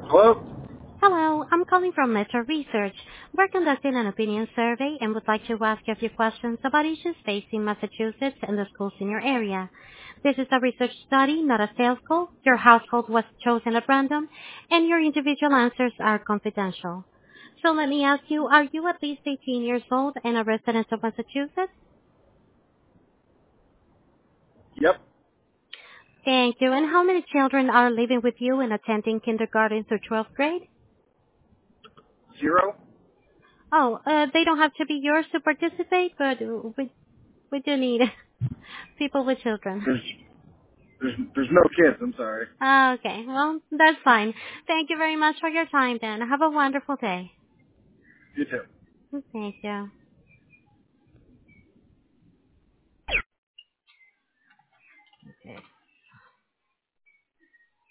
Hello? Hello, I'm calling from Metro Research. We're conducting an opinion survey and would like to ask you a few questions about issues facing Massachusetts and the schools in your area. This is a research study, not a sales call. Your household was chosen at random, and your individual answers are confidential. So let me ask you, are you at least 18 years old and a resident of Massachusetts? Yep. Thank you. And how many children are living with you and attending kindergarten through 12th grade? 0? Oh, they don't have to be yours to participate, but we do need people with children. There's, there's no kids, I'm sorry. Okay, well, that's fine. Thank you very much for your time, then. Have a wonderful day. You too. Thank you. Okay.